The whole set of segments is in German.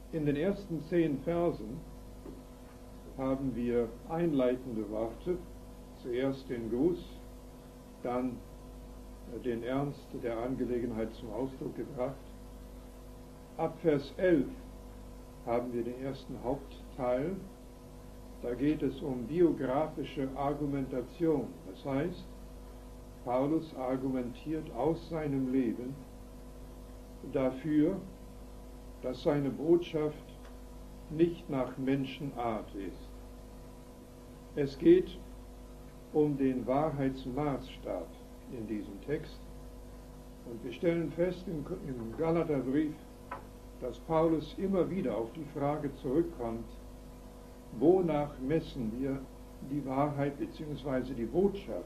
In den ersten 10 Versen haben wir einleitende Worte, zuerst den Gruß, dann den Ernst der Angelegenheit zum Ausdruck gebracht. Ab Vers 11 haben wir den ersten Hauptteil, da geht es um biografische Argumentation. Das heißt, Paulus argumentiert aus seinem Leben dafür, dass seine Botschaft nicht nach Menschenart ist. Es geht um den Wahrheitsmaßstab in diesem Text. Und wir stellen fest im Galaterbrief, dass Paulus immer wieder auf die Frage zurückkommt, wonach messen wir die Wahrheit bzw. die Botschaft,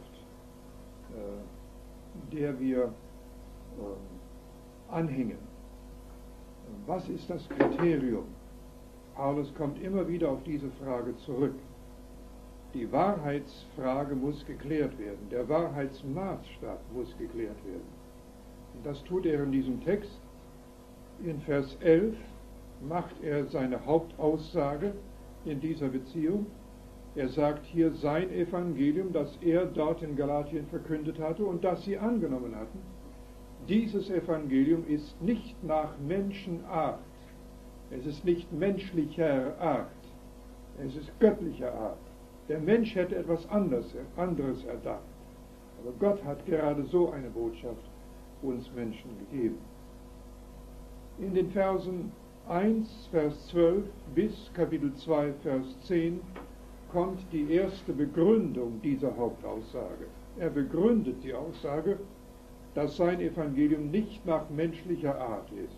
der wir anhängen. Was ist das Kriterium? Paulus kommt immer wieder auf diese Frage zurück. Die Wahrheitsfrage muss geklärt werden. Der Wahrheitsmaßstab muss geklärt werden. Und das tut er in diesem Text. In Vers 11 macht er seine Hauptaussage in dieser Beziehung. Er sagt hier sein Evangelium, das er dort in Galatien verkündet hatte und das sie angenommen hatten. Dieses Evangelium ist nicht nach Menschenart. Es ist nicht menschlicher Art. Es ist göttlicher Art. Der Mensch hätte etwas anderes erdacht. Aber Gott hat gerade so eine Botschaft uns Menschen gegeben. In den Versen 1, Vers 12 bis Kapitel 2, Vers 10 kommt die erste Begründung dieser Hauptaussage. Er begründet die Aussage, dass sein Evangelium nicht nach menschlicher Art ist.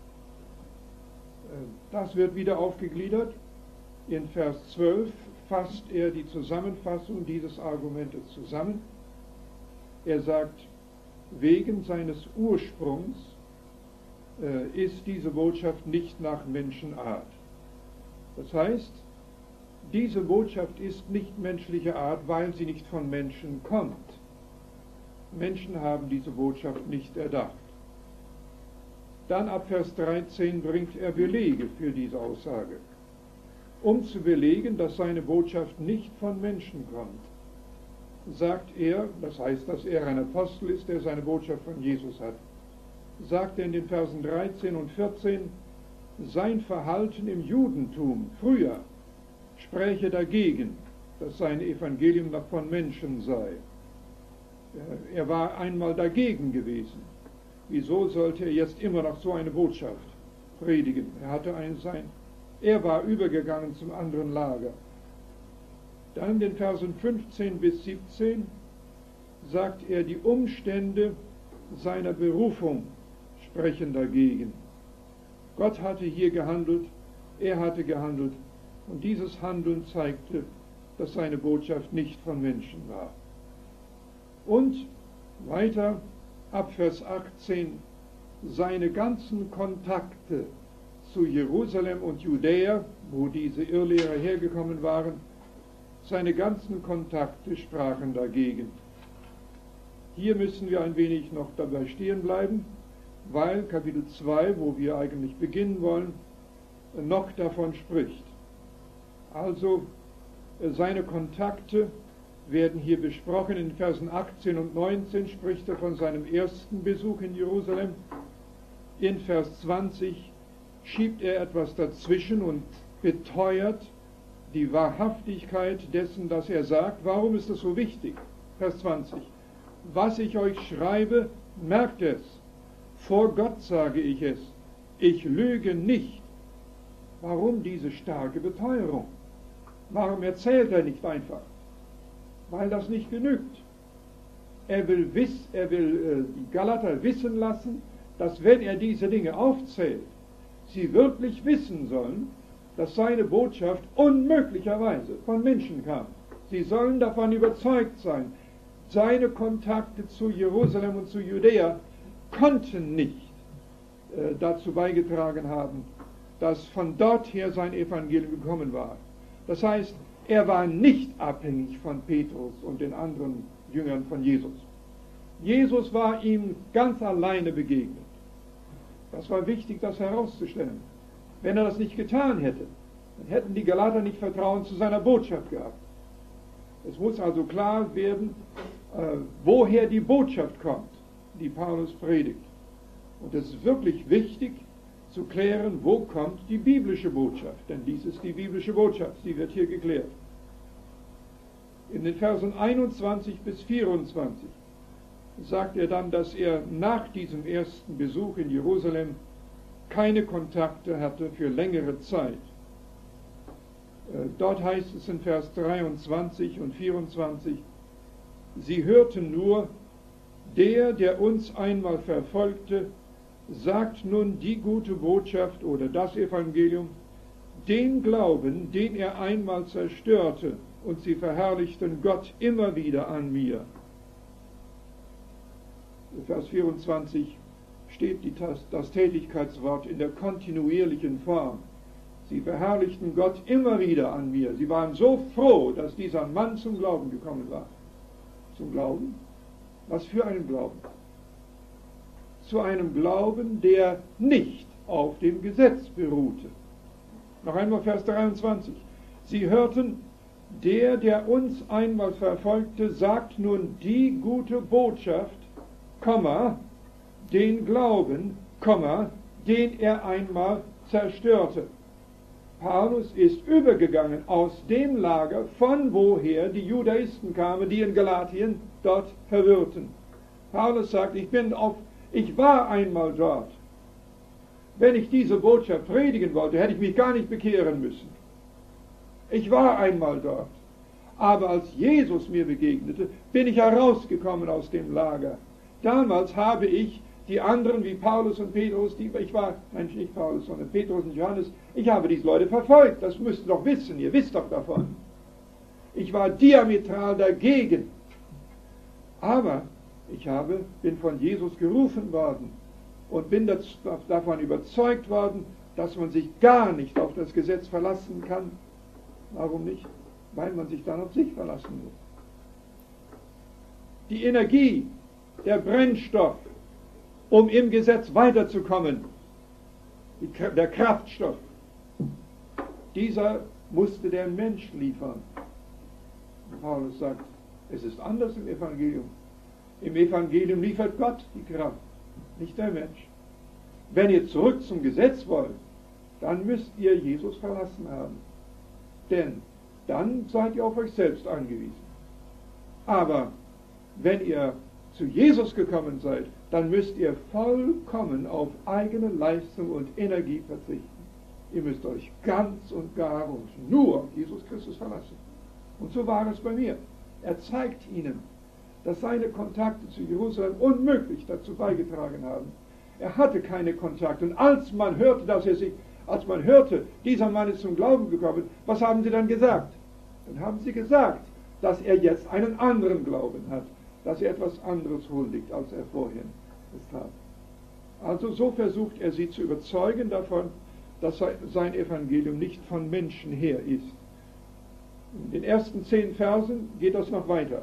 Das wird wieder aufgegliedert. In Vers 12 fasst er die Zusammenfassung dieses Argumentes zusammen. Er sagt, wegen seines Ursprungs ist diese Botschaft nicht nach Menschenart. Das heißt, diese Botschaft ist nicht menschlicher Art, weil sie nicht von Menschen kommt. Menschen haben diese Botschaft nicht erdacht. Dann ab Vers 13 bringt er Belege für diese Aussage. Um zu belegen, dass seine Botschaft nicht von Menschen kommt, sagt er, das heißt, dass er ein Apostel ist, der seine Botschaft von Jesus hat, sagt er in den Versen 13 und 14, sein Verhalten im Judentum früher spräche dagegen, dass sein Evangelium noch von Menschen sei. Er war einmal dagegen gewesen. Wieso sollte er jetzt immer noch so eine Botschaft predigen? Er war übergegangen zum anderen Lager. Dann in den Versen 15 bis 17 sagt er, die Umstände seiner Berufung sprechen dagegen. Gott hatte hier gehandelt, er hatte gehandelt und dieses Handeln zeigte, dass seine Botschaft nicht von Menschen war. Und weiter ab Vers 18 seine ganzen Kontakte zu Jerusalem und Judäa, wo diese Irrlehrer hergekommen waren, seine ganzen Kontakte sprachen dagegen. Hier müssen wir ein wenig noch dabei stehen bleiben, weil Kapitel 2, wo wir eigentlich beginnen wollen, noch davon spricht. Also seine Kontakte werden hier besprochen. In Versen 18 und 19 spricht er von seinem ersten Besuch in Jerusalem. In Vers 20 schiebt er etwas dazwischen und beteuert die Wahrhaftigkeit dessen, was er sagt. Warum ist das so wichtig? Vers 20. Was ich euch schreibe, merkt es. Vor Gott sage ich es. Ich lüge nicht. Warum diese starke Beteuerung? Warum erzählt er nicht einfach? Weil das nicht genügt. Er will die Galater wissen lassen, dass wenn er diese Dinge aufzählt, sie wirklich wissen sollen, dass seine Botschaft unmöglicherweise von Menschen kam. Sie sollen davon überzeugt sein. Seine Kontakte zu Jerusalem und zu Judäa konnten nicht dazu beigetragen haben, dass von dort her sein Evangelium gekommen war. Das heißt, er war nicht abhängig von Petrus und den anderen Jüngern von Jesus. Jesus war ihm ganz alleine begegnet. Das war wichtig, das herauszustellen. Wenn er das nicht getan hätte, dann hätten die Galater nicht Vertrauen zu seiner Botschaft gehabt. Es muss also klar werden, woher die Botschaft kommt, die Paulus predigt. Und es ist wirklich wichtig zu klären, wo kommt die biblische Botschaft, denn dies ist die biblische Botschaft, die wird hier geklärt. In den Versen 21 bis 24 sagt er dann, dass er nach diesem ersten Besuch in Jerusalem keine Kontakte hatte für längere Zeit. Dort heißt es in Vers 23 und 24, sie hörten nur, der uns einmal verfolgte, sagt nun die gute Botschaft oder das Evangelium, den Glauben, den er einmal zerstörte, und sie verherrlichten Gott immer wieder an mir. In Vers 24 steht das Tätigkeitswort in der kontinuierlichen Form. Sie verherrlichten Gott immer wieder an mir. Sie waren so froh, dass dieser Mann zum Glauben gekommen war. Zum Glauben? Was für einen Glauben? Zu einem Glauben, der nicht auf dem Gesetz beruhte. Noch einmal Vers 23. Sie hörten, der uns einmal verfolgte, sagt nun die gute Botschaft, den Glauben, den er einmal zerstörte. Paulus ist übergegangen aus dem Lager, von woher die Judaisten kamen, die in Galatien dort verwirrten. Paulus sagt, ich war einmal dort. Wenn ich diese Botschaft predigen wollte, hätte ich mich gar nicht bekehren müssen. Ich war einmal dort. Aber als Jesus mir begegnete, bin ich herausgekommen aus dem Lager. Damals habe ich die anderen wie Paulus und Petrus, nicht Paulus, sondern Petrus und Johannes, ich habe diese Leute verfolgt, das müsst ihr doch wissen, ihr wisst doch davon. Ich war diametral dagegen. Aber ich bin von Jesus gerufen worden und bin davon überzeugt worden, dass man sich gar nicht auf das Gesetz verlassen kann. Warum nicht? Weil man sich dann auf sich verlassen muss. Die Energie, der Brennstoff, um im Gesetz weiterzukommen, der Kraftstoff, dieser musste der Mensch liefern. Und Paulus sagt, es ist anders im Evangelium. Im Evangelium liefert Gott die Kraft, nicht der Mensch. Wenn ihr zurück zum Gesetz wollt, dann müsst ihr Jesus verlassen haben. Denn dann seid ihr auf euch selbst angewiesen. Aber wenn ihr zu Jesus gekommen seid, dann müsst ihr vollkommen auf eigene Leistung und Energie verzichten. Ihr müsst euch ganz und gar nur auf Jesus Christus verlassen. Und so war es bei mir. Er zeigt ihnen, dass seine Kontakte zu Jerusalem unmöglich dazu beigetragen haben. Er hatte keine Kontakte. Und als man hörte, dieser Mann ist zum Glauben gekommen, was haben sie dann gesagt? Dann haben sie gesagt, dass er jetzt einen anderen Glauben hat, dass er etwas anderes huldigt, als er vorher es tat. Also so versucht er sie zu überzeugen davon, dass sein Evangelium nicht von Menschen her ist. In den ersten 10 Versen geht das noch weiter.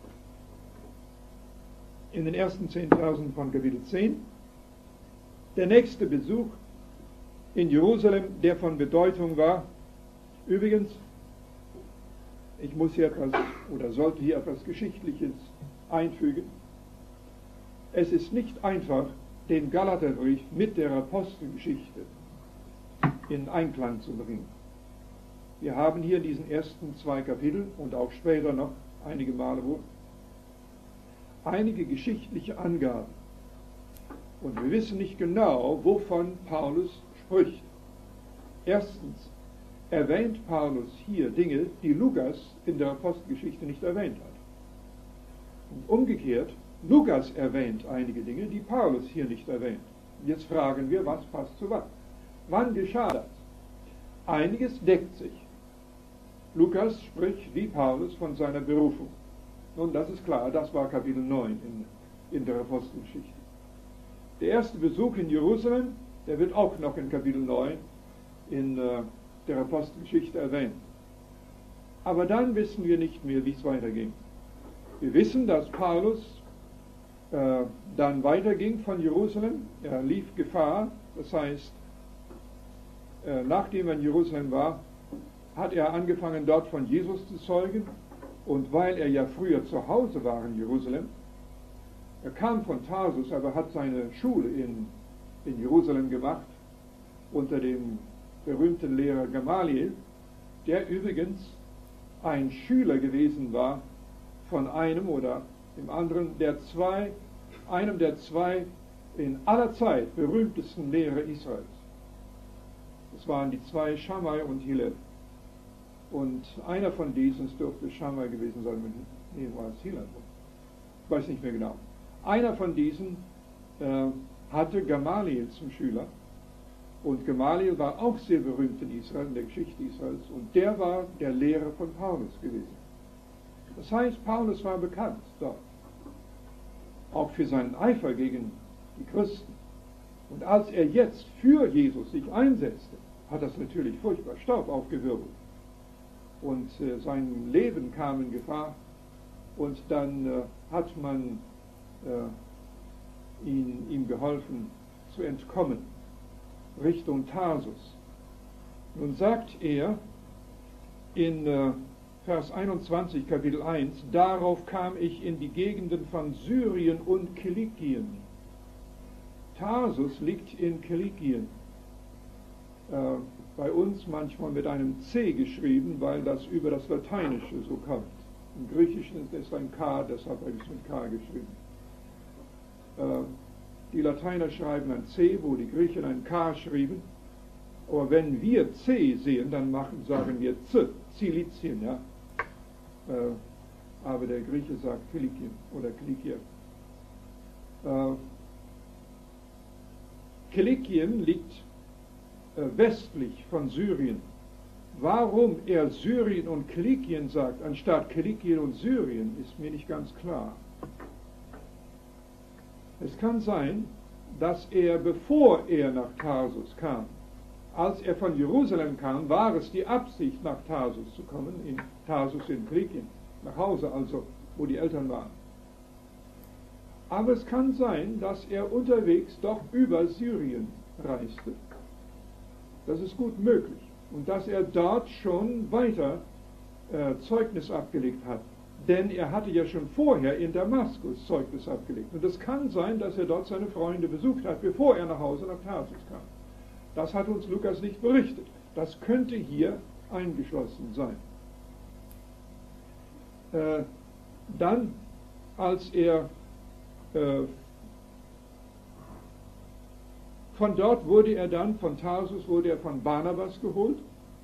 In den ersten 10 Versen von Kapitel 10. Der nächste Besuch in Jerusalem, der von Bedeutung war. Übrigens, ich muss hier sollte hier etwas Geschichtliches einfügen. Es ist nicht einfach, den Galaterbrief mit der Apostelgeschichte in Einklang zu bringen. Wir haben hier in diesen ersten 2 Kapiteln und auch später noch einige Male einige geschichtliche Angaben. Und wir wissen nicht genau, wovon Paulus spricht. Erstens erwähnt Paulus hier Dinge, die Lukas in der Apostelgeschichte nicht erwähnt hat. Und umgekehrt, Lukas erwähnt einige Dinge, die Paulus hier nicht erwähnt. Jetzt fragen wir, was passt zu was? Wann geschah das? Einiges deckt sich. Lukas spricht wie Paulus von seiner Berufung. Nun, das ist klar, das war Kapitel 9 in der Apostelgeschichte. Der erste Besuch in Jerusalem, der wird auch noch in Kapitel 9 in der Apostelgeschichte erwähnt. Aber dann wissen wir nicht mehr, wie es weiterging. Wir wissen, dass Paulus dann weiterging von Jerusalem. Er lief Gefahr, das heißt, nachdem er in Jerusalem war, hat er angefangen, dort von Jesus zu zeugen. Und weil er ja früher zu Hause war in Jerusalem, er kam von Tarsus, aber hat seine Schule in Jerusalem gemacht, unter dem berühmten Lehrer Gamaliel, der übrigens ein Schüler gewesen war von einem oder dem anderen, einem der zwei in aller Zeit berühmtesten Lehrer Israels. Das waren die zwei, Shammai und Hillel. Und einer von diesen, es dürfte Shammai gewesen sein, war es Hillel, ich weiß nicht mehr genau. Einer von diesen hatte Gamaliel zum Schüler. Und Gamaliel war auch sehr berühmt in Israel, in der Geschichte Israels. Und der war der Lehrer von Paulus gewesen. Das heißt, Paulus war bekannt dort. Auch für seinen Eifer gegen die Christen. Und als er jetzt für Jesus sich einsetzte, hat das natürlich furchtbar Staub aufgewirbelt. Und sein Leben kam in Gefahr. Und dann hat man ihm geholfen zu entkommen Richtung Tarsus. Nun sagt er in Vers 21 Kapitel 1, darauf kam ich in die Gegenden von Syrien und Kilikien. Tarsus liegt in Kilikien. Bei uns manchmal mit einem C geschrieben, weil das über das Lateinische so kommt. Im Griechischen ist es ein K, deshalb habe ich es mit K geschrieben. Die Lateiner schreiben ein C, wo die Griechen ein K schrieben. Aber wenn wir C sehen, dann sagen wir Z, Zilizien, ja. Aber der Grieche sagt Kilikien oder Kilikien. Kilikien liegt westlich von Syrien. Warum er Syrien und Kilikien sagt, anstatt Kilikien und Syrien, ist mir nicht ganz klar. Es kann sein, dass er, bevor er nach Tarsus kam, als er von Jerusalem kam, war es die Absicht, nach Tarsus zu kommen, in Tarsus in Kilikien, nach Hause also, wo die Eltern waren. Aber es kann sein, dass er unterwegs doch über Syrien reiste. Das ist gut möglich. Und dass er dort schon weiter Zeugnis abgelegt hat. Denn er hatte ja schon vorher in Damaskus Zeugnis abgelegt. Und es kann sein, dass er dort seine Freunde besucht hat, bevor er nach Hause nach Tarsus kam. Das hat uns Lukas nicht berichtet. Das könnte hier eingeschlossen sein. Dann, als er von dort wurde er dann, von Tarsus wurde er von Barnabas geholt.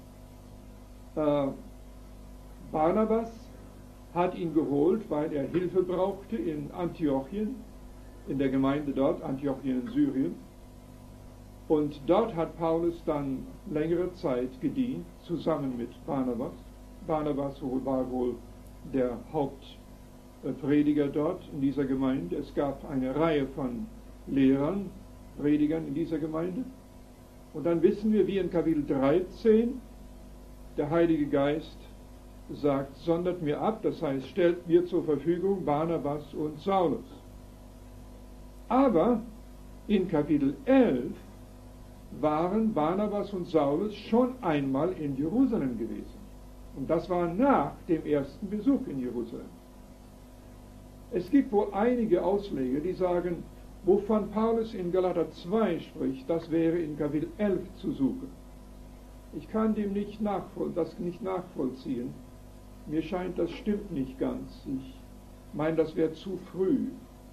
Barnabas hat ihn geholt, weil er Hilfe brauchte in Antiochien, in der Gemeinde dort, Antiochien in Syrien. Und dort hat Paulus dann längere Zeit gedient, zusammen mit Barnabas. Barnabas war wohl der Hauptprediger dort in dieser Gemeinde. Es gab eine Reihe von Lehrern, Predigern in dieser Gemeinde. Und dann wissen wir, wie in Kapitel 13 der Heilige Geist sagt, sondert mir ab, das heißt, stellt mir zur Verfügung Barnabas und Saulus. Aber in Kapitel 11 waren Barnabas und Saulus schon einmal in Jerusalem gewesen. Und das war nach dem ersten Besuch in Jerusalem. Es gibt wohl einige Ausleger, die sagen, wovon Paulus in Galater 2 spricht, das wäre in Kapitel 11 zu suchen. Ich kann dem das nicht nachvollziehen. Mir scheint, das stimmt nicht ganz. Ich meine, das wäre zu früh.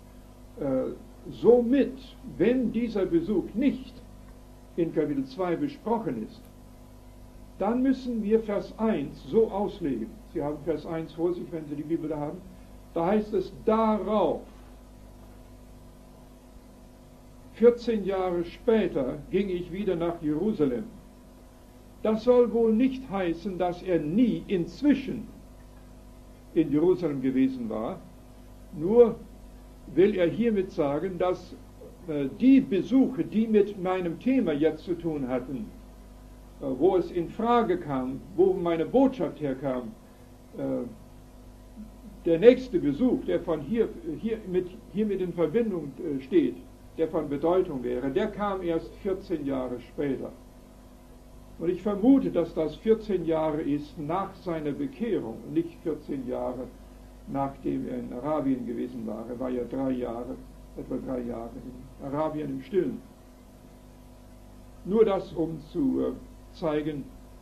Somit, wenn dieser Besuch nicht in Kapitel 2 besprochen ist, dann müssen wir Vers 1 so auslegen. Sie haben Vers 1 vor sich, wenn Sie die Bibel da haben. Da heißt es, darauf, 14 Jahre später, ging ich wieder nach Jerusalem. Das soll wohl nicht heißen, dass er nie inzwischen in Jerusalem gewesen war. Nur will er hiermit sagen, dass die Besuche, die mit meinem Thema jetzt zu tun hatten, wo es in Frage kam, wo meine Botschaft herkam, der nächste Besuch, der von hier mit in Verbindung steht, der von Bedeutung wäre, der kam erst 14 Jahre später. Und ich vermute, dass das 14 Jahre ist nach seiner Bekehrung, nicht 14 Jahre nachdem er in Arabien gewesen war. Er war ja etwa 3 Jahre in Arabien im Stillen. Nur das, um zu zeigen,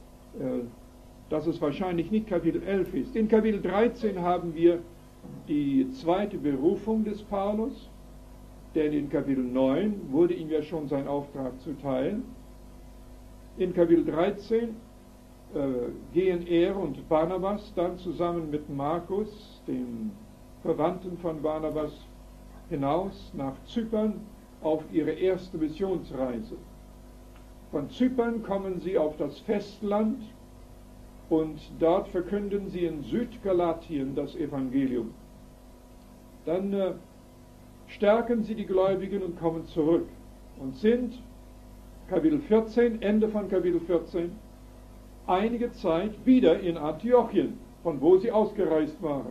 dass es wahrscheinlich nicht Kapitel 11 ist. In Kapitel 13 haben wir die zweite Berufung des Paulus, denn in Kapitel 9 wurde ihm ja schon sein Auftrag zuteil. In Kapitel 13 gehen er und Barnabas dann zusammen mit Markus, dem Verwandten von Barnabas, hinaus nach Zypern auf ihre erste Missionsreise. Von Zypern kommen sie auf das Festland und dort verkünden sie in Südgalatien das Evangelium. Dann stärken sie die Gläubigen und kommen zurück und sind, Kapitel 14, Ende von Kapitel 14, einige Zeit wieder in Antiochien, von wo sie ausgereist waren.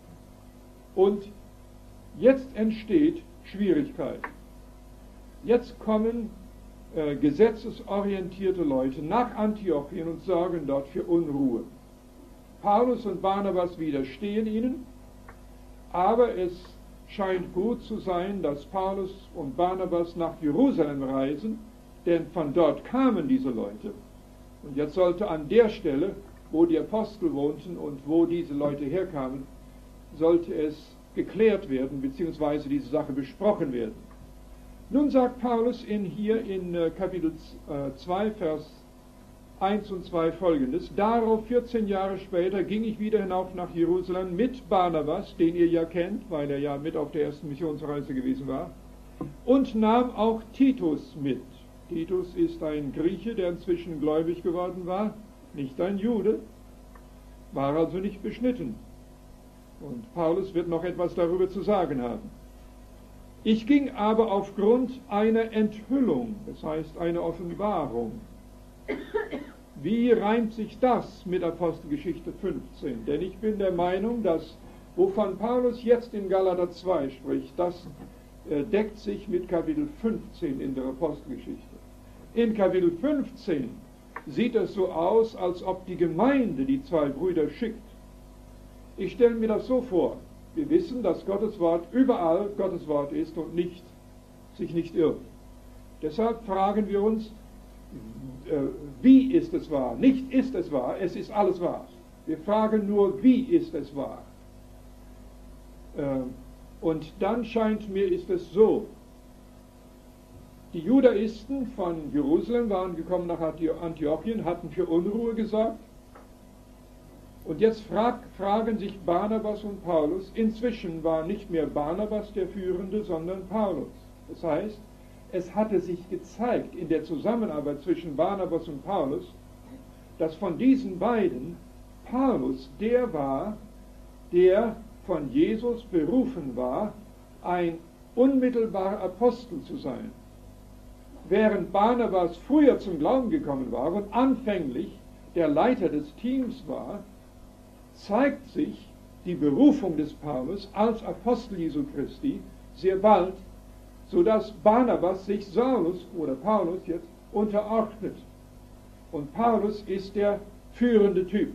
Und jetzt entsteht Schwierigkeit. Jetzt kommen gesetzesorientierte Leute nach Antiochien und sorgen dort für Unruhe. Paulus und Barnabas widerstehen ihnen, aber es scheint gut zu sein, dass Paulus und Barnabas nach Jerusalem reisen, denn von dort kamen diese Leute. Und jetzt sollte an der Stelle, wo die Apostel wohnten und wo diese Leute herkamen, sollte es geklärt werden, beziehungsweise diese Sache besprochen werden. Nun sagt Paulus hier in Kapitel 2, Vers 1 und 2 folgendes: Darauf 14 Jahre später ging ich wieder hinauf nach Jerusalem mit Barnabas, den ihr ja kennt, weil er ja mit auf der ersten Missionsreise gewesen war, und nahm auch Titus mit. Titus ist ein Grieche, der inzwischen gläubig geworden war, nicht ein Jude, war also nicht beschnitten. Und Paulus wird noch etwas darüber zu sagen haben. Ich ging aber aufgrund einer Enthüllung, das heißt einer Offenbarung. Wie reimt sich das mit Apostelgeschichte 15? Denn ich bin der Meinung, dass, wovon Paulus jetzt in Galater 2 spricht, das deckt sich mit Kapitel 15 in der Apostelgeschichte. In Kapitel 15 sieht es so aus, als ob die Gemeinde die zwei Brüder schickt. Ich stelle mir das so vor: Wir wissen, dass Gottes Wort überall Gottes Wort ist und sich nicht irrt. Deshalb fragen wir uns, wie ist es wahr? Nicht ist es wahr, es ist alles wahr. Wir fragen nur, wie ist es wahr? Und dann scheint mir, ist es so: Die Judaisten von Jerusalem waren gekommen nach Antiochien, hatten für Unruhe gesorgt. Und jetzt fragen sich Barnabas und Paulus, inzwischen war nicht mehr Barnabas der Führende, sondern Paulus. Das heißt, es hatte sich gezeigt in der Zusammenarbeit zwischen Barnabas und Paulus, dass von diesen beiden Paulus der war, der von Jesus berufen war, ein unmittelbarer Apostel zu sein. Während Barnabas früher zum Glauben gekommen war und anfänglich der Leiter des Teams war, zeigt sich die Berufung des Paulus als Apostel Jesu Christi sehr bald, sodass Barnabas sich Saulus oder Paulus jetzt unterordnet. Und Paulus ist der führende Typ.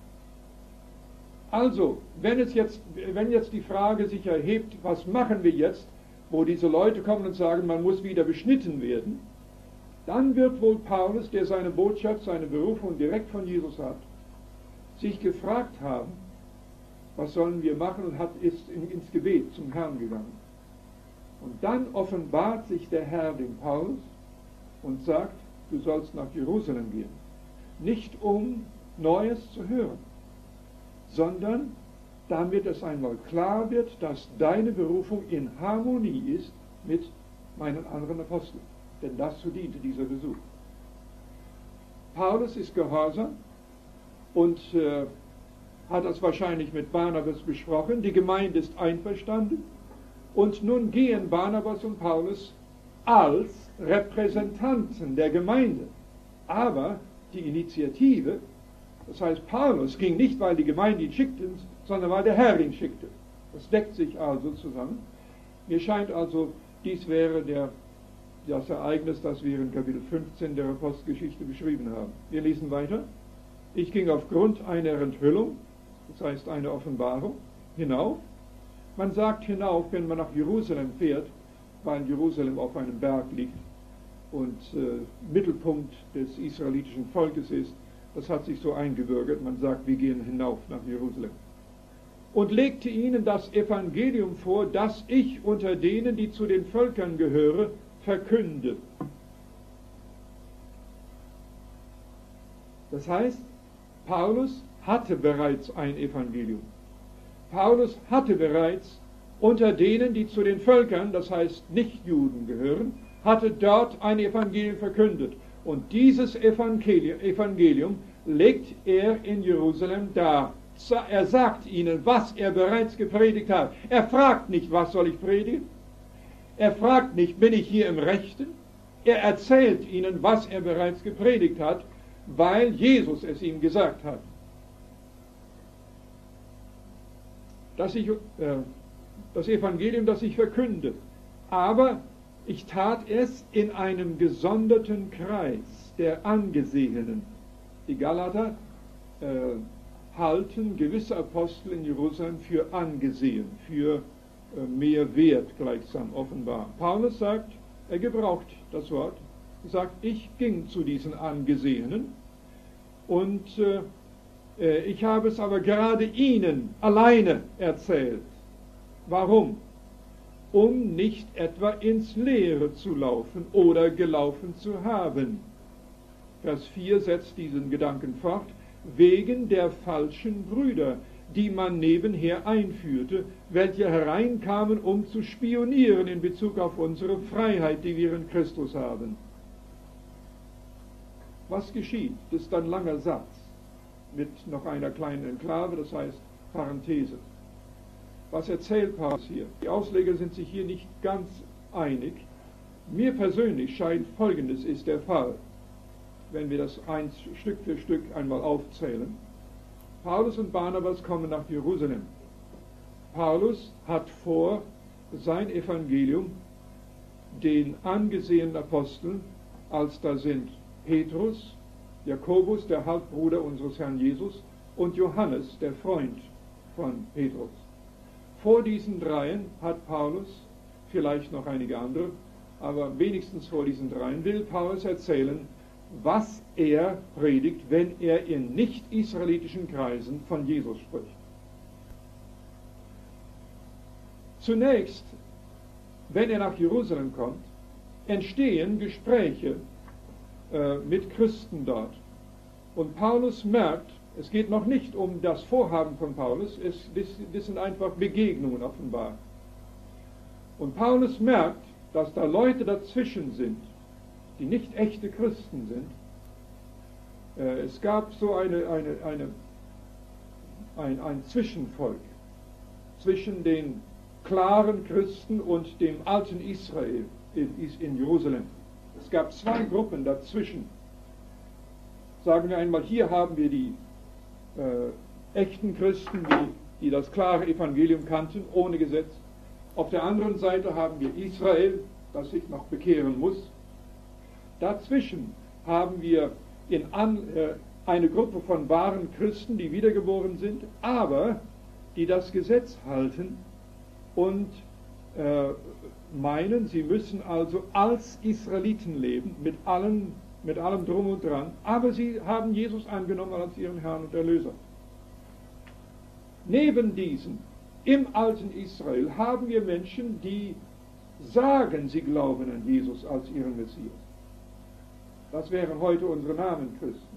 Also, wenn jetzt die Frage sich erhebt, was machen wir jetzt, wo diese Leute kommen und sagen, man muss wieder beschnitten werden, dann wird wohl Paulus, der seine Botschaft, seine Berufung direkt von Jesus hat, sich gefragt haben, was sollen wir machen, und ist ins Gebet zum Herrn gegangen. Und dann offenbart sich der Herr dem Paulus und sagt, du sollst nach Jerusalem gehen. Nicht um Neues zu hören, sondern damit es einmal klar wird, dass deine Berufung in Harmonie ist mit meinen anderen Aposteln. Denn dazu diente dieser Besuch. Paulus ist gehorsam und hat das wahrscheinlich mit Barnabas besprochen. Die Gemeinde ist einverstanden. Und nun gehen Barnabas und Paulus als Repräsentanten der Gemeinde. Aber die Initiative, das heißt, Paulus ging nicht, weil die Gemeinde ihn schickte, sondern weil der Herr ihn schickte. Das deckt sich also zusammen. Mir scheint also, dies wäre der das Ereignis, das wir in Kapitel 15 der Apostelgeschichte beschrieben haben. Wir lesen weiter. Ich ging aufgrund einer Enthüllung, das heißt eine Offenbarung, hinauf. Man sagt hinauf, wenn man nach Jerusalem fährt, weil Jerusalem auf einem Berg liegt und Mittelpunkt des israelitischen Volkes ist. Das hat sich so eingebürgert. Man sagt, wir gehen hinauf nach Jerusalem. Und legte ihnen das Evangelium vor, das ich unter denen, die zu den Völkern gehöre, verkünde. Das heißt, Paulus hatte bereits ein Evangelium. Paulus hatte bereits unter denen, die zu den Völkern, das heißt Nichtjuden gehören, hatte dort ein Evangelium verkündet. Und dieses Evangelium legt er in Jerusalem dar. Er sagt ihnen, was er bereits gepredigt hat. Er fragt nicht, was soll ich predigen? Er fragt nicht, bin ich hier im Rechten? Er erzählt ihnen, was er bereits gepredigt hat, weil Jesus es ihm gesagt hat. Das Evangelium, das ich verkünde. Aber ich tat es in einem gesonderten Kreis der Angesehenen. Die Galater halten gewisse Apostel in Jerusalem für angesehen, für mehr wert gleichsam offenbar. Paulus sagt, er gebraucht das Wort, sagt, ich ging zu diesen Angesehenen und ich habe es aber gerade ihnen alleine erzählt. Warum? Um nicht etwa ins Leere zu laufen oder gelaufen zu haben. Vers 4 setzt diesen Gedanken fort, wegen der falschen Brüder, die man nebenher einführte, welche hereinkamen, um zu spionieren in Bezug auf unsere Freiheit, die wir in Christus haben. Was geschieht? Das ist ein langer Satz mit noch einer kleinen Enklave, das heißt Parenthese. Was erzählt Paulus hier? Die Ausleger sind sich hier nicht ganz einig. Mir persönlich scheint Folgendes ist der Fall, wenn wir das Stück für Stück einmal aufzählen. Paulus und Barnabas kommen nach Jerusalem. Paulus hat vor, sein Evangelium den angesehenen Aposteln, als da sind Petrus, Jakobus, der Halbbruder unseres Herrn Jesus, und Johannes, der Freund von Petrus. Vor diesen dreien hat Paulus, vielleicht noch einige andere, aber wenigstens vor diesen dreien will Paulus erzählen, was er predigt, wenn er in nicht-israelitischen Kreisen von Jesus spricht. Zunächst, wenn er nach Jerusalem kommt, entstehen Gespräche mit Christen dort. Und Paulus merkt, es geht noch nicht um das Vorhaben von Paulus, das sind einfach Begegnungen offenbar. Und Paulus merkt, dass da Leute dazwischen sind, die nicht echte Christen sind. Es gab so ein Zwischenvolk zwischen den klaren Christen und dem alten Israel in Jerusalem. Es gab zwei Gruppen dazwischen. Sagen wir einmal, hier haben wir die echten Christen, die das klare Evangelium kannten, ohne Gesetz. Auf der anderen Seite haben wir Israel, das sich noch bekehren muss. Dazwischen haben wir eine Gruppe von wahren Christen, die wiedergeboren sind, aber die das Gesetz halten und meinen, sie müssen also als Israeliten leben, mit allem Drum und Dran, aber sie haben Jesus angenommen als ihren Herrn und Erlöser. Neben diesen, im alten Israel, haben wir Menschen, die sagen, sie glauben an Jesus als ihren Messias. Das wären heute unsere Namenchristen,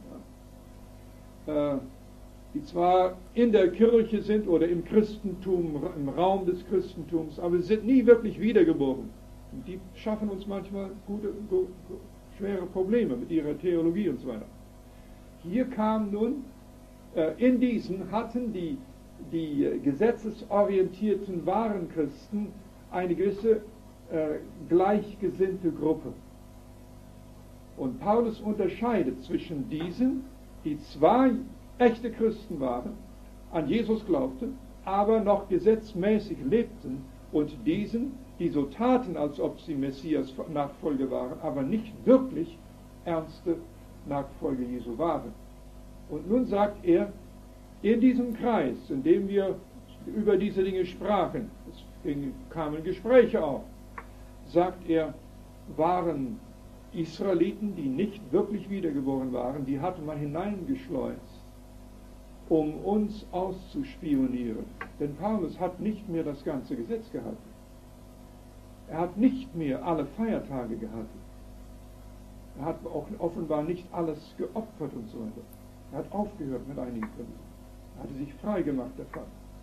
die zwar in der Kirche sind oder im Christentum, im Raum des Christentums, aber sie sind nie wirklich wiedergeboren. Und die schaffen uns manchmal schwere Probleme mit ihrer Theologie und so weiter. Hier kam nun, in diesen hatten die gesetzesorientierten wahren Christen eine gewisse gleichgesinnte Gruppe. Und Paulus unterscheidet zwischen diesen, die zwar echte Christen waren, an Jesus glaubten, aber noch gesetzmäßig lebten, und diesen, die so taten, als ob sie Messias Nachfolger waren, aber nicht wirklich ernste Nachfolger Jesu waren. Und nun sagt er, in diesem Kreis, in dem wir über diese Dinge sprachen, es kamen Gespräche auf, sagt er, waren Israeliten, die nicht wirklich wiedergeboren waren, die hatte man hineingeschleust, um uns auszuspionieren. Denn Paulus hat nicht mehr das ganze Gesetz gehalten. Er hat nicht mehr alle Feiertage gehalten. Er hat auch offenbar nicht alles geopfert und so weiter. Er hat aufgehört mit einigen von ihnen. Er hatte sich frei gemacht davon.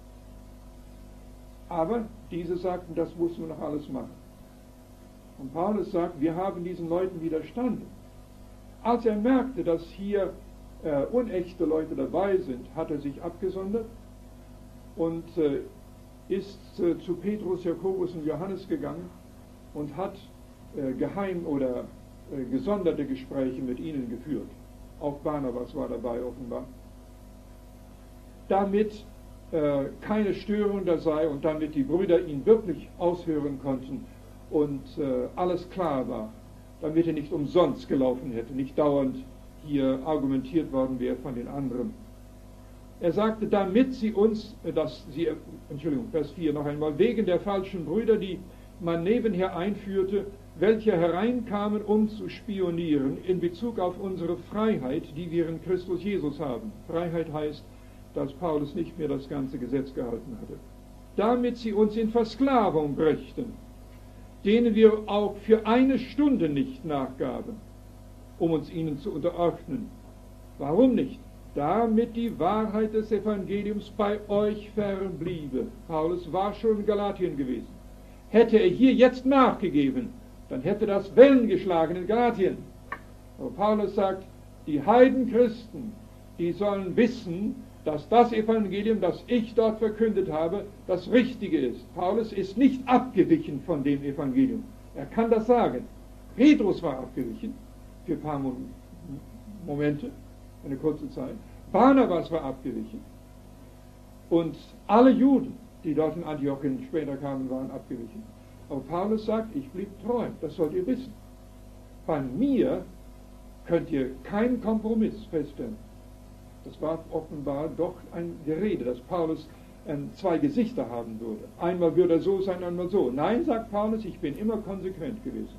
Aber diese sagten, das mussten wir noch alles machen. Und Paulus sagt, wir haben diesen Leuten widerstanden. Als er merkte, dass hier unechte Leute dabei sind, hat er sich abgesondert und ist zu Petrus, Jakobus und Johannes gegangen und hat geheim oder gesonderte Gespräche mit ihnen geführt. Auch Barnabas war dabei offenbar. Damit keine Störung da sei und damit die Brüder ihn wirklich aushören konnten und alles klar war, damit er nicht umsonst gelaufen hätte, nicht dauernd hier argumentiert worden wäre von den anderen. Er sagte, damit sie uns, Vers 4 noch einmal, wegen der falschen Brüder, die man nebenher einführte, welche hereinkamen, um zu spionieren in Bezug auf unsere Freiheit, die wir in Christus Jesus haben. Freiheit heißt, dass Paulus nicht mehr das ganze Gesetz gehalten hatte. Damit sie uns in Versklavung brächten, denen wir auch für eine Stunde nicht nachgaben, um uns ihnen zu unterordnen. Warum nicht? Damit die Wahrheit des Evangeliums bei euch verbliebe. Paulus war schon in Galatien gewesen. Hätte er hier jetzt nachgegeben, dann hätte das Wellen geschlagen in Galatien. Aber Paulus sagt, die Heidenchristen, die sollen wissen, dass das Evangelium, das ich dort verkündet habe, das Richtige ist. Paulus ist nicht abgewichen von dem Evangelium. Er kann das sagen. Petrus war abgewichen für ein paar Momente, eine kurze Zeit. Barnabas war abgewichen. Und alle Juden, die dort in Antiochien später kamen, waren abgewichen. Aber Paulus sagt, ich blieb treu. Das sollt ihr wissen. Bei mir könnt ihr keinen Kompromiss feststellen. Das war offenbar doch ein Gerede, dass Paulus zwei Gesichter haben würde. Einmal würde er so sein, einmal so. Nein, sagt Paulus, ich bin immer konsequent gewesen.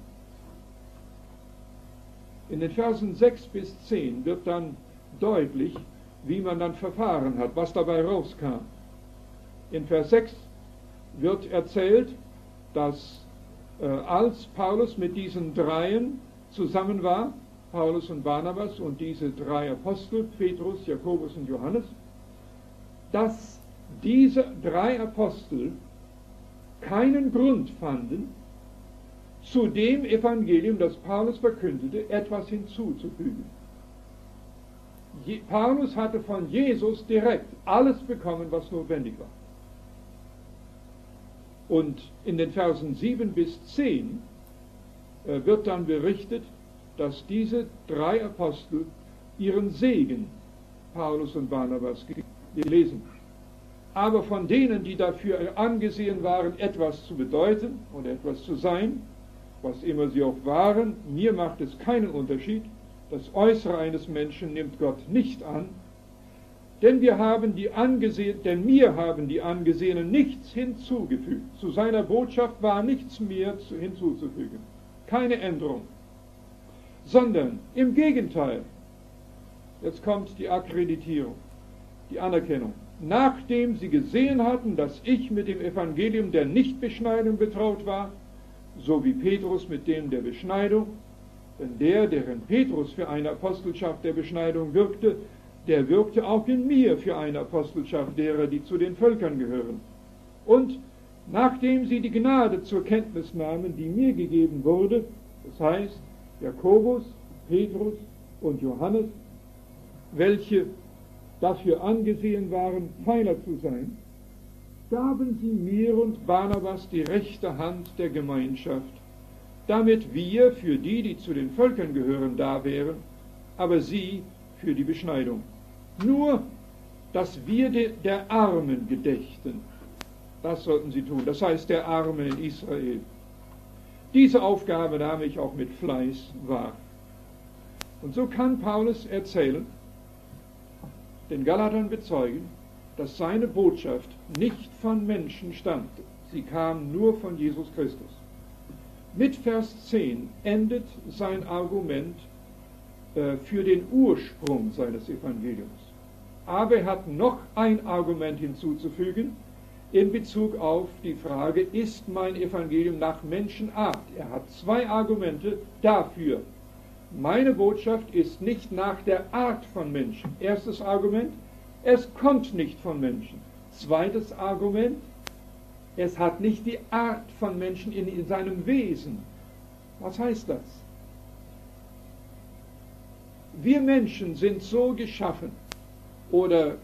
In den Versen 6 bis 10 wird dann deutlich, wie man dann verfahren hat, was dabei rauskam. In Vers 6 wird erzählt, dass als Paulus mit diesen dreien zusammen war, Paulus und Barnabas und diese drei Apostel, Petrus, Jakobus und Johannes, dass diese drei Apostel keinen Grund fanden, zu dem Evangelium, das Paulus verkündete, etwas hinzuzufügen. Paulus hatte von Jesus direkt alles bekommen, was notwendig war. Und in den Versen 7 bis 10 wird dann berichtet, dass diese drei Apostel ihren Segen, Paulus und Barnabas, gelesen. Aber von denen, die dafür angesehen waren, etwas zu bedeuten oder etwas zu sein, was immer sie auch waren, mir macht es keinen Unterschied. Das Äußere eines Menschen nimmt Gott nicht an, denn mir haben die Angesehenen nichts hinzugefügt. Zu seiner Botschaft war nichts mehr hinzuzufügen. Keine Änderung. Sondern im Gegenteil, jetzt kommt die Akkreditierung, die Anerkennung. Nachdem sie gesehen hatten, dass ich mit dem Evangelium der Nichtbeschneidung betraut war, so wie Petrus mit dem der Beschneidung, denn deren Petrus für eine Apostelschaft der Beschneidung wirkte, der wirkte auch in mir für eine Apostelschaft derer, die zu den Völkern gehören. Und nachdem sie die Gnade zur Kenntnis nahmen, die mir gegeben wurde, das heißt, Jakobus, Petrus und Johannes, welche dafür angesehen waren, Pfeiler zu sein, gaben sie mir und Barnabas die rechte Hand der Gemeinschaft, damit wir für die, die zu den Völkern gehören, da wären, aber sie für die Beschneidung. Nur, dass wir der Armen gedächten, Das sollten sie tun. Das heißt, der Armen in Israel. Diese Aufgabe nahm ich auch mit Fleiß wahr. Und so kann Paulus erzählen, den Galatern bezeugen, dass seine Botschaft nicht von Menschen stammte. Sie kam nur von Jesus Christus. Mit Vers 10 endet sein Argument für den Ursprung seines Evangeliums. Aber er hat noch ein Argument hinzuzufügen in Bezug auf die Frage, ist mein Evangelium nach Menschenart? Er hat zwei Argumente dafür. Meine Botschaft ist nicht nach der Art von Menschen. Erstes Argument, es kommt nicht von Menschen. Zweites Argument, es hat nicht die Art von Menschen in seinem Wesen. Was heißt das? Wir Menschen sind so geschaffen oder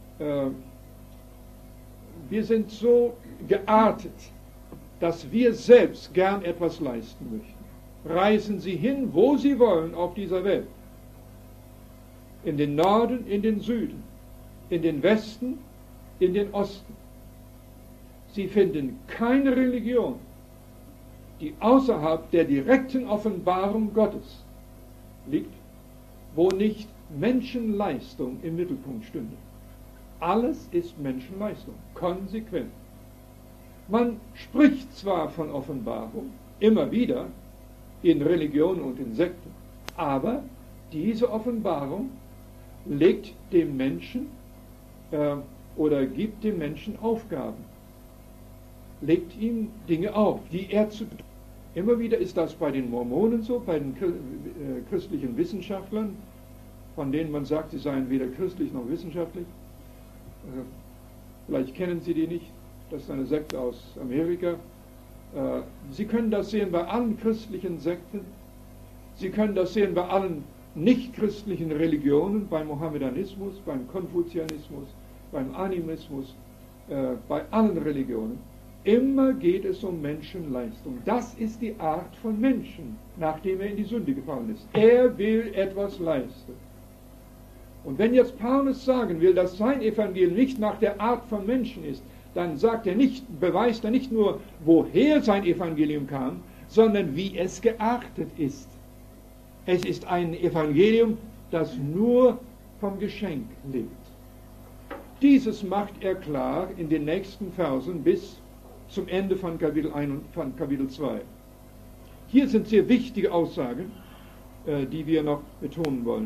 wir sind so geartet, dass wir selbst gern etwas leisten möchten. Reisen Sie hin, wo Sie wollen auf dieser Welt. In den Norden, in den Süden, in den Westen, in den Osten. Sie finden keine Religion, die außerhalb der direkten Offenbarung Gottes liegt, wo nicht Menschenleistung im Mittelpunkt stünde. Alles ist Menschenleistung, konsequent. Man spricht zwar von Offenbarung, immer wieder, in Religionen und in Sekten, aber diese Offenbarung legt dem Menschen oder gibt dem Menschen Aufgaben, legt ihm Dinge auf, die er zu tun. Immer wieder ist das bei den Mormonen so, bei den christlichen Wissenschaftlern, von denen man sagt, sie seien weder christlich noch wissenschaftlich. Vielleicht kennen Sie die nicht, das ist eine Sekte aus Amerika. Sie können das sehen bei allen christlichen Sekten, Sie können das sehen bei allen nicht-christlichen Religionen, beim Mohammedanismus, beim Konfuzianismus, beim Animismus, bei allen Religionen. Immer geht es um Menschenleistung. Das ist die Art von Menschen, nachdem er in die Sünde gefallen ist. Er will etwas leisten. Und wenn jetzt Paulus sagen will, dass sein Evangelium nicht nach der Art von Menschen ist, dann beweist er nicht nur, woher sein Evangelium kam, sondern wie es geartet ist. Es ist ein Evangelium, das nur vom Geschenk lebt. Dieses macht er klar in den nächsten Versen bis zum Ende von Kapitel 1 und von Kapitel 2. Hier sind sehr wichtige Aussagen, die wir noch betonen wollen.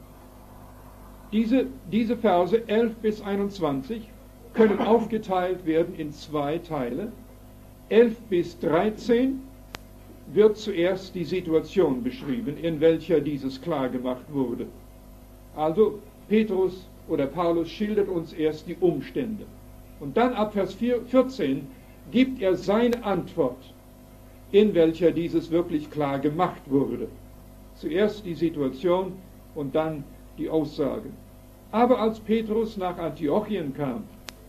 Diese Verse 11 bis 21 können aufgeteilt werden in zwei Teile. 11 bis 13 wird zuerst die Situation beschrieben, in welcher dieses klar gemacht wurde. Also Petrus oder Paulus schildert uns erst die Umstände. Und dann ab Vers 14 gibt er seine Antwort, in welcher dieses wirklich klar gemacht wurde. Zuerst die Situation und dann die Aussage. Aber als Petrus nach Antiochien kam,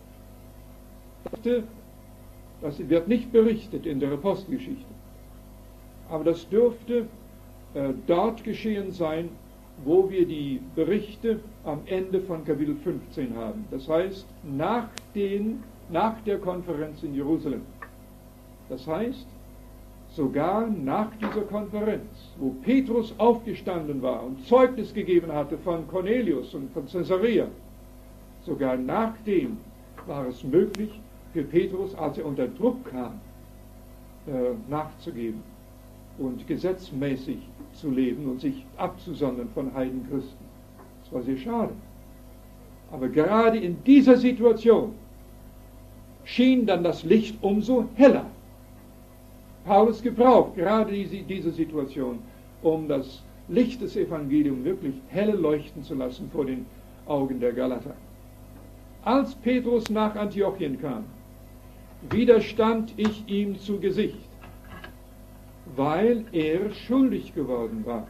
das wird nicht berichtet in der Apostelgeschichte, aber das dürfte dort geschehen sein, wo wir die Berichte am Ende von Kapitel 15 haben. Das heißt, nach der Konferenz in Jerusalem. Das heißt, sogar nach dieser Konferenz, wo Petrus aufgestanden war und Zeugnis gegeben hatte von Cornelius und von Caesarea, sogar nachdem war es möglich für Petrus, als er unter Druck kam, nachzugeben und gesetzmäßig zu leben und sich abzusondern von Heidenchristen. Das war sehr schade. Aber gerade in dieser Situation schien dann das Licht umso heller. Paulus gebraucht gerade diese Situation, um das Licht des Evangeliums wirklich helle leuchten zu lassen vor den Augen der Galater. Als Petrus nach Antiochien kam, widerstand ich ihm zu Gesicht, weil er schuldig geworden war.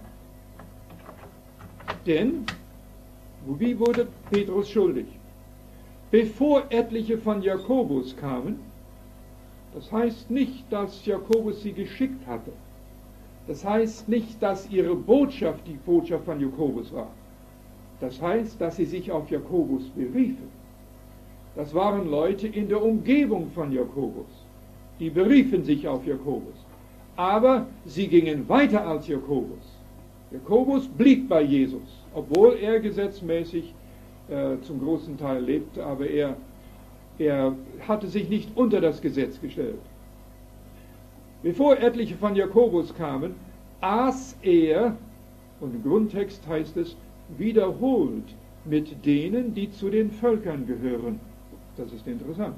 Denn, wie wurde Petrus schuldig? Bevor etliche von Jakobus kamen, das heißt nicht, dass Jakobus sie geschickt hatte. Das heißt nicht, dass ihre Botschaft die Botschaft von Jakobus war. Das heißt, dass sie sich auf Jakobus beriefen. Das waren Leute in der Umgebung von Jakobus. Die beriefen sich auf Jakobus. Aber sie gingen weiter als Jakobus. Jakobus blieb bei Jesus, obwohl er gesetzmäßig zum großen Teil lebte, aber er hatte sich nicht unter das Gesetz gestellt. Bevor etliche von Jakobus kamen, aß er, und im Grundtext heißt es, wiederholt mit denen, die zu den Völkern gehören. Das ist interessant.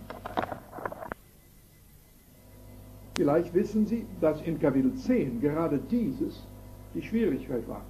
Vielleicht wissen Sie, dass in Kapitel 10 gerade dieses die Schwierigkeit war.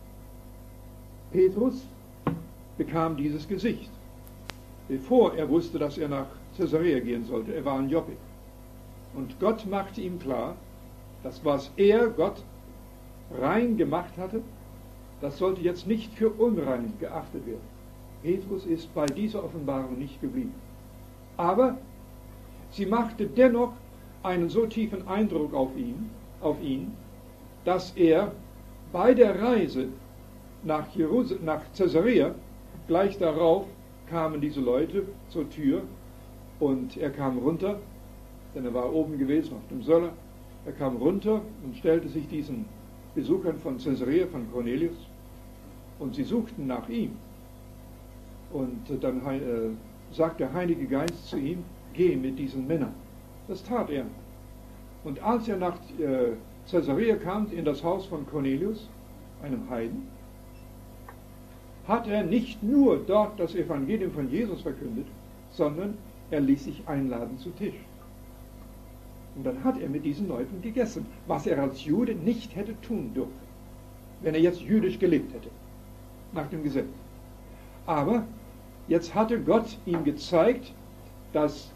Petrus bekam dieses Gesicht, bevor er wusste, dass er nach Caesarea gehen sollte. Er war in Joppe. Und Gott machte ihm klar, dass was Gott rein gemacht hatte, das sollte jetzt nicht für unrein geachtet werden. Petrus ist bei dieser Offenbarung nicht geblieben. Aber sie machte dennoch einen so tiefen Eindruck auf ihn, dass er bei der Reise nach Caesarea, gleich darauf kamen diese Leute zur Tür und er kam runter, denn er war oben gewesen auf dem Söller. Er kam runter und stellte sich diesen Besuchern von Caesarea, von Cornelius, und sie suchten nach ihm. Und dann sagt der Heilige Geist zu ihm, geh mit diesen Männern. Das tat er. Und als er nach Caesarea kam, in das Haus von Cornelius, einem Heiden, hat er nicht nur dort das Evangelium von Jesus verkündet, sondern er ließ sich einladen zu Tisch. Und dann hat er mit diesen Leuten gegessen, was er als Jude nicht hätte tun dürfen, wenn er jetzt jüdisch gelebt hätte, nach dem Gesetz. Aber jetzt hatte Gott ihm gezeigt, dass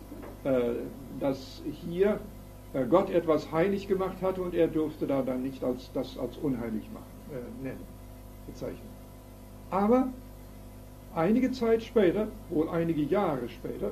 hier Gott etwas heilig gemacht hatte und er durfte da dann nicht das als unheilig bezeichnen. Aber einige Zeit später, wohl einige Jahre später,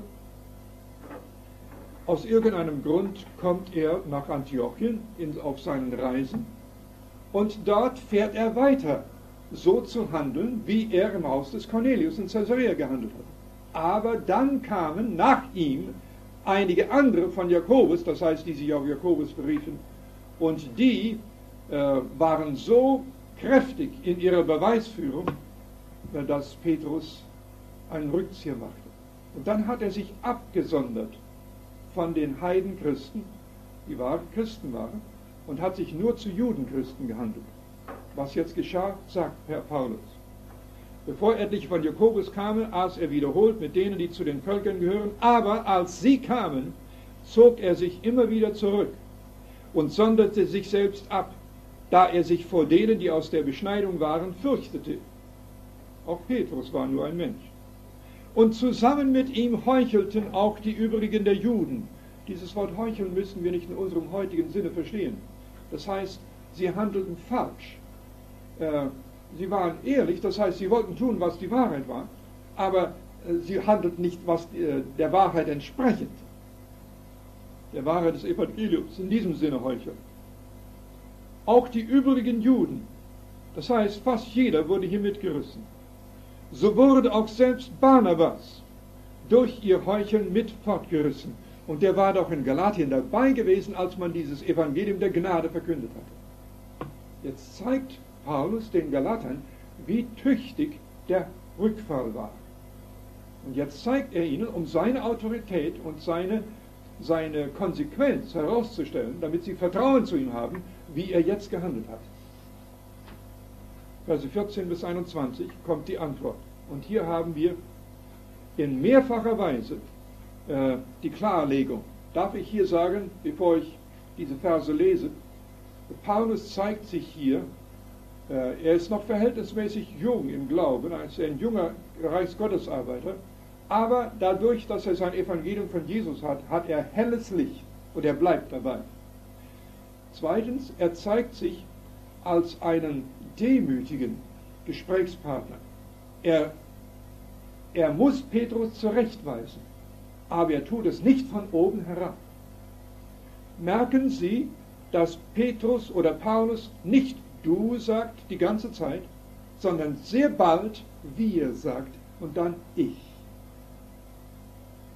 aus irgendeinem Grund kommt er nach Antiochien auf seinen Reisen und dort fährt er weiter, so zu handeln, wie er im Haus des Cornelius in Caesarea gehandelt hat. Aber dann kamen nach ihm einige andere von Jakobus, das heißt, die sich auf Jakobus beriefen, und die waren so kräftig in ihrer Beweisführung, dass Petrus einen Rückzieher machte. Und dann hat er sich abgesondert von den Heidenchristen, die Christen waren, und hat sich nur zu Judenchristen gehandelt. Was jetzt geschah, sagt Herr Paulus. Bevor etliche von Jakobus kamen, aß er wiederholt mit denen, die zu den Völkern gehören, aber als sie kamen, zog er sich immer wieder zurück und sonderte sich selbst ab, da er sich vor denen, die aus der Beschneidung waren, fürchtete. Auch Petrus war nur ein Mensch. Und zusammen mit ihm heuchelten auch die übrigen der Juden. Dieses Wort heucheln müssen wir nicht in unserem heutigen Sinne verstehen. Das heißt, sie handelten falsch. Sie waren ehrlich, das heißt, sie wollten tun, was die Wahrheit war, aber sie handelten nicht der Wahrheit entsprechend. Der Wahrheit des Evangeliums, in diesem Sinne heucheln. Auch die übrigen Juden, das heißt, fast jeder wurde hier mitgerissen. So wurde auch selbst Barnabas durch ihr Heucheln mit fortgerissen. Und der war doch in Galatien dabei gewesen, als man dieses Evangelium der Gnade verkündet hatte. Jetzt zeigt Paulus den Galatern, wie tüchtig der Rückfall war. Und jetzt zeigt er ihnen, um seine Autorität und seine Konsequenz herauszustellen, damit sie Vertrauen zu ihm haben, wie er jetzt gehandelt hat. Verse 14 bis 21 kommt die Antwort. Und hier haben wir in mehrfacher Weise die Klarlegung. Darf ich hier sagen, bevor ich diese Verse lese, Paulus zeigt sich hier, er ist noch verhältnismäßig jung im Glauben, er ist ein junger Reichsgottesarbeiter, aber dadurch, dass er sein Evangelium von Jesus hat, hat er helles Licht und er bleibt dabei. Zweitens, er zeigt sich als einen demütigen Gesprächspartner. Er muss Petrus zurechtweisen, aber er tut es nicht von oben herab. Merken Sie, dass Petrus oder Paulus nicht du sagt die ganze Zeit, sondern sehr bald wir sagt und dann ich.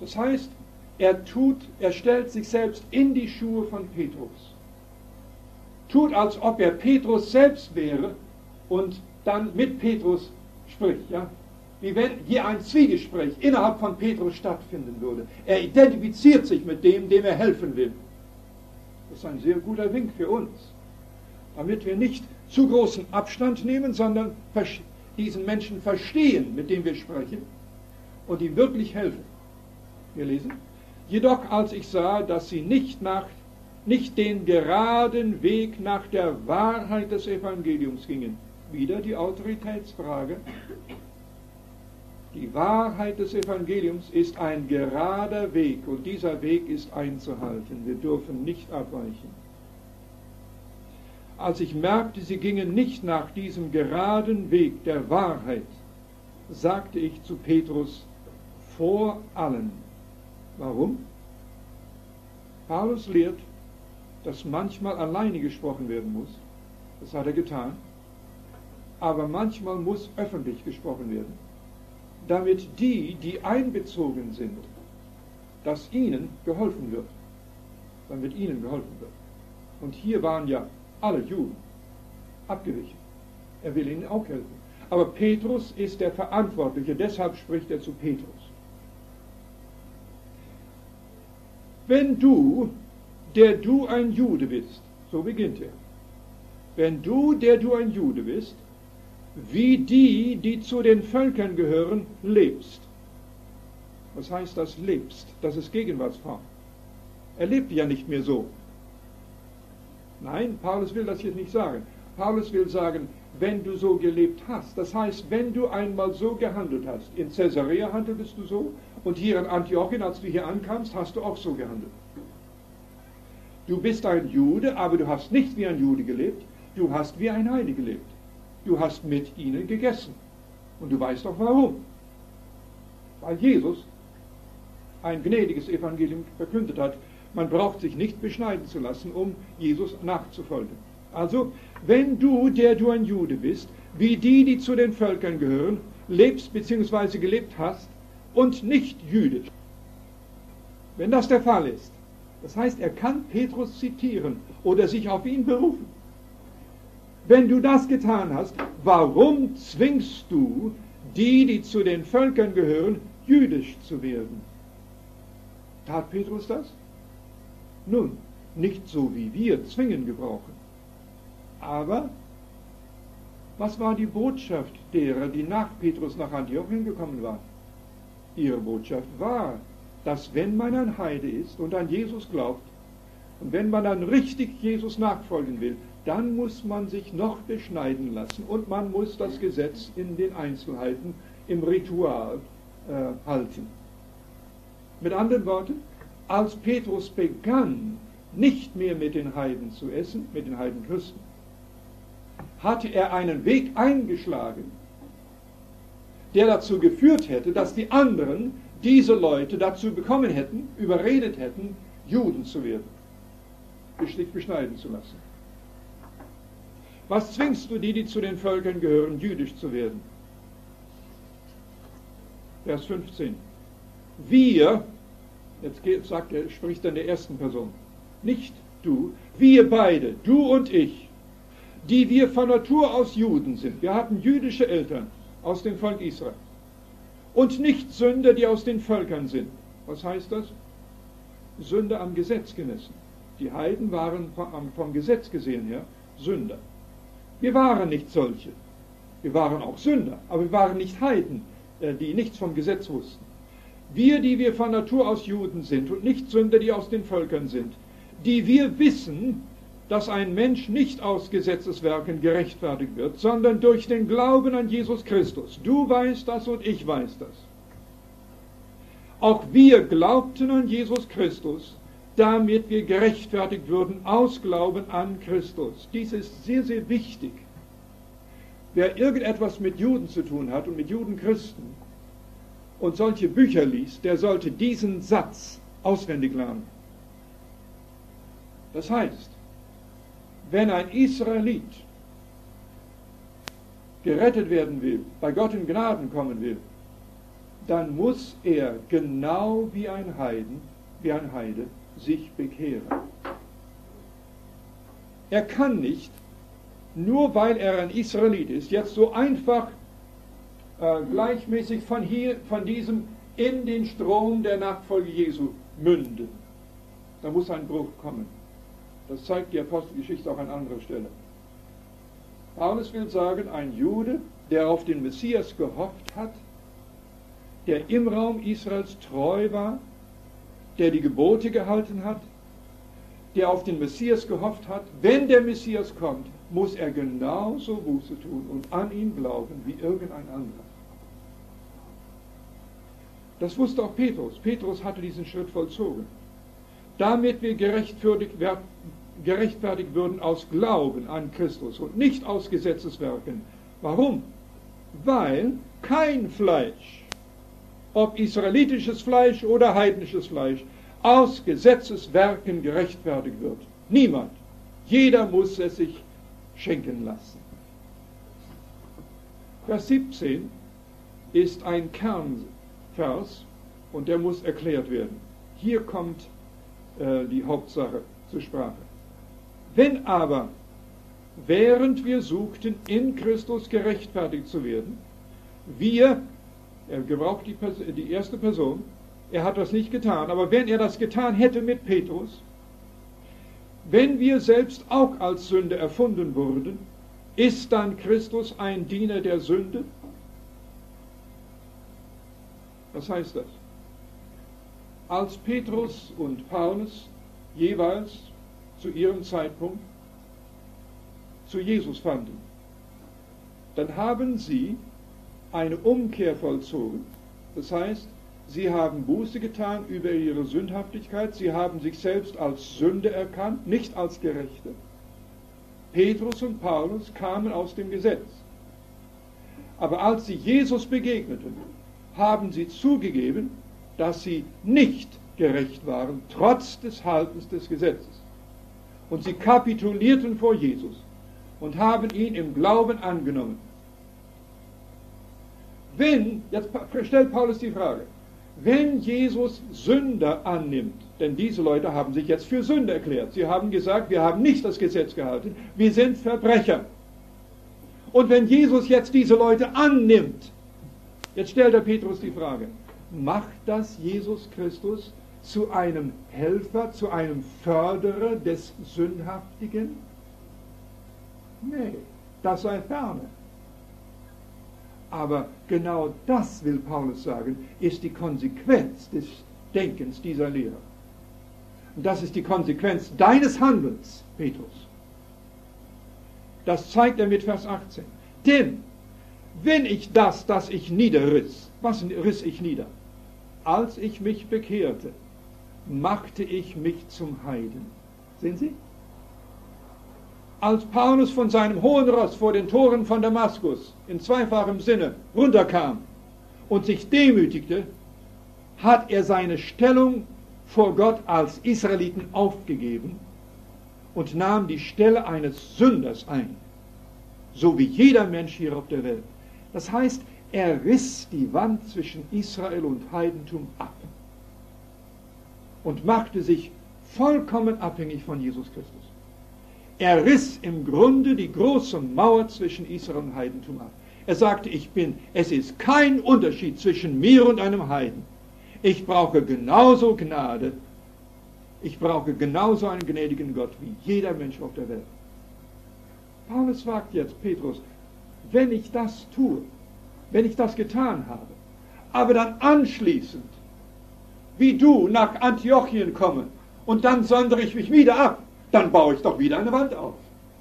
Das heißt, er stellt sich selbst in die Schuhe von Petrus. Tut, als ob er Petrus selbst wäre und dann mit Petrus spricht, ja? Wie wenn hier ein Zwiegespräch innerhalb von Petrus stattfinden würde. Er identifiziert sich mit dem er helfen will. Das ist ein sehr guter Wink für uns, damit wir nicht zu großen Abstand nehmen, sondern diesen Menschen verstehen, mit dem wir sprechen, und ihm wirklich helfen. Wir lesen: Jedoch als ich sah, dass sie nicht den geraden Weg nach der Wahrheit des Evangeliums gingen, wieder die Autoritätsfrage. Die Wahrheit des Evangeliums ist ein gerader Weg und dieser Weg ist einzuhalten. Wir dürfen nicht abweichen. Als ich merkte, sie gingen nicht nach diesem geraden Weg der Wahrheit, sagte ich zu Petrus: Vor allen. Warum? Paulus lehrt, dass manchmal alleine gesprochen werden muss. Das hat er getan. Aber manchmal muss öffentlich gesprochen werden, damit die einbezogen sind, dass ihnen geholfen wird. Damit ihnen geholfen wird. Und hier waren ja alle Juden abgewichen. Er will ihnen auch helfen. Aber Petrus ist der Verantwortliche, deshalb spricht er zu Petrus. Wenn du, der du ein Jude bist, so beginnt er, wenn du, der du ein Jude bist, wie die zu den Völkern gehören, lebst. Was heißt das, lebst? Das ist Gegenwartsform. Er lebt ja nicht mehr so. Nein, Paulus will das jetzt nicht sagen. Paulus will sagen, wenn du so gelebt hast, das heißt, wenn du einmal so gehandelt hast, in Caesarea handeltest du so, und hier in Antiochien, als du hier ankamst, hast du auch so gehandelt. Du bist ein Jude, aber du hast nicht wie ein Jude gelebt, du hast wie ein Heide gelebt. Du hast mit ihnen gegessen. Und du weißt auch warum. Weil Jesus ein gnädiges Evangelium verkündet hat. Man braucht sich nicht beschneiden zu lassen, um Jesus nachzufolgen. Also, wenn du, der du ein Jude bist, wie die zu den Völkern gehören, lebst bzw. gelebt hast und nicht jüdisch. Wenn das der Fall ist, das heißt, er kann Petrus zitieren oder sich auf ihn berufen. Wenn du das getan hast, warum zwingst du die zu den Völkern gehören, jüdisch zu werden? Tat Petrus das? Nun, nicht so wie wir zwingen gebrauchen. Aber was war die Botschaft derer, die nach Petrus nach Antiochien gekommen waren? Ihre Botschaft war, dass wenn man ein Heide ist und an Jesus glaubt und wenn man dann richtig Jesus nachfolgen will, dann muss man sich noch beschneiden lassen und man muss das Gesetz in den Einzelheiten im Ritual halten. Mit anderen Worten, als Petrus begann, nicht mehr mit den Heiden zu essen, mit den Heidenchristen, hatte er einen Weg eingeschlagen, der dazu geführt hätte, dass die anderen diese Leute dazu bekommen hätten, überredet hätten, Juden zu werden, sich beschneiden zu lassen. Was zwingst du die zu den Völkern gehören, jüdisch zu werden? Vers 15. Wir, jetzt spricht er in der ersten Person, nicht du, wir beide, du und ich, die wir von Natur aus Juden sind. Wir hatten jüdische Eltern aus dem Volk Israel. Und nicht Sünder, die aus den Völkern sind. Was heißt das? Sünder am Gesetz gemessen. Die Heiden waren vom Gesetz gesehen her Sünder. Wir waren nicht solche. Wir waren auch Sünder, aber wir waren nicht Heiden, die nichts vom Gesetz wussten. Wir, die wir von Natur aus Juden sind und nicht Sünder, die aus den Völkern sind, die wir wissen, dass ein Mensch nicht aus Gesetzeswerken gerechtfertigt wird, sondern durch den Glauben an Jesus Christus. Du weißt das und ich weiß das. Auch wir glaubten an Jesus Christus, damit wir gerechtfertigt würden aus Glauben an Christus. Dies ist sehr, sehr wichtig. Wer irgendetwas mit Juden zu tun hat und mit Judenchristen und solche Bücher liest, der sollte diesen Satz auswendig lernen. Das heißt, wenn ein Israelit gerettet werden will, bei Gott in Gnaden kommen will, dann muss er genau wie ein Heide, sich bekehren. Er kann nicht, nur weil er ein Israelit ist, jetzt so einfach gleichmäßig von diesem in den Strom der Nachfolge Jesu münden. Da muss ein Bruch kommen. Das zeigt die Apostelgeschichte auch an anderer Stelle. Paulus will sagen, ein Jude, der auf den Messias gehofft hat, der im Raum Israels treu war, der die Gebote gehalten hat, der auf den Messias gehofft hat, wenn der Messias kommt, muss er genauso Buße tun und an ihn glauben wie irgendein anderer. Das wusste auch Petrus. Petrus hatte diesen Schritt vollzogen. Damit wir gerechtfertigt würden aus Glauben an Christus und nicht aus Gesetzeswerken. Warum? Weil kein Fleisch, ob israelitisches Fleisch oder heidnisches Fleisch, aus Gesetzeswerken gerechtfertigt wird. Niemand. Jeder muss es sich schenken lassen. Vers 17 ist ein Kernvers und der muss erklärt werden. Hier kommt die Hauptsache zur Sprache. Wenn aber, während wir suchten, in Christus gerechtfertigt zu werden, er gebraucht die erste Person, er hat das nicht getan, aber wenn er das getan hätte mit Petrus, wenn wir selbst auch als Sünde erfunden wurden, ist dann Christus ein Diener der Sünde? Was heißt das? Als Petrus und Paulus jeweils zu ihrem Zeitpunkt zu Jesus fanden, dann haben sie eine Umkehr vollzogen. Das heißt, sie haben Buße getan über ihre Sündhaftigkeit, sie haben sich selbst als Sünde erkannt, nicht als Gerechte. Petrus und Paulus kamen aus dem Gesetz. Aber als sie Jesus begegneten, haben sie zugegeben, dass sie nicht gerecht waren, trotz des Haltens des Gesetzes. Und sie kapitulierten vor Jesus und haben ihn im Glauben angenommen. Jetzt stellt Paulus die Frage, wenn Jesus Sünder annimmt, denn diese Leute haben sich jetzt für Sünder erklärt, sie haben gesagt, wir haben nicht das Gesetz gehalten, wir sind Verbrecher. Und wenn Jesus jetzt diese Leute annimmt, jetzt stellt der Petrus die Frage, macht das Jesus Christus zu einem Helfer, zu einem Förderer des Sündhaftigen? Nee, das sei ferne. Aber genau das, will Paulus sagen, ist die Konsequenz des Denkens dieser Lehre. Und das ist die Konsequenz deines Handelns, Petrus. Das zeigt er mit Vers 18. Denn, wenn ich das ich niederriss, was riss ich nieder? Als ich mich bekehrte, machte ich mich zum Heiden. Sehen Sie? Als Paulus von seinem hohen Ross vor den Toren von Damaskus in zweifachem Sinne runterkam und sich demütigte, hat er seine Stellung vor Gott als Israeliten aufgegeben und nahm die Stelle eines Sünders ein, so wie jeder Mensch hier auf der Welt. Das heißt, er riss die Wand zwischen Israel und Heidentum ab und machte sich vollkommen abhängig von Jesus Christus. Er riss im Grunde die große Mauer zwischen Israel und Heidentum ab. Er sagte, es ist kein Unterschied zwischen mir und einem Heiden. Ich brauche genauso Gnade, ich brauche genauso einen gnädigen Gott wie jeder Mensch auf der Welt. Paulus fragt jetzt Petrus, wenn ich das tue, wenn ich das getan habe, aber dann anschließend, wie du, nach Antiochien komme und dann sondere ich mich wieder ab, dann baue ich doch wieder eine Wand auf.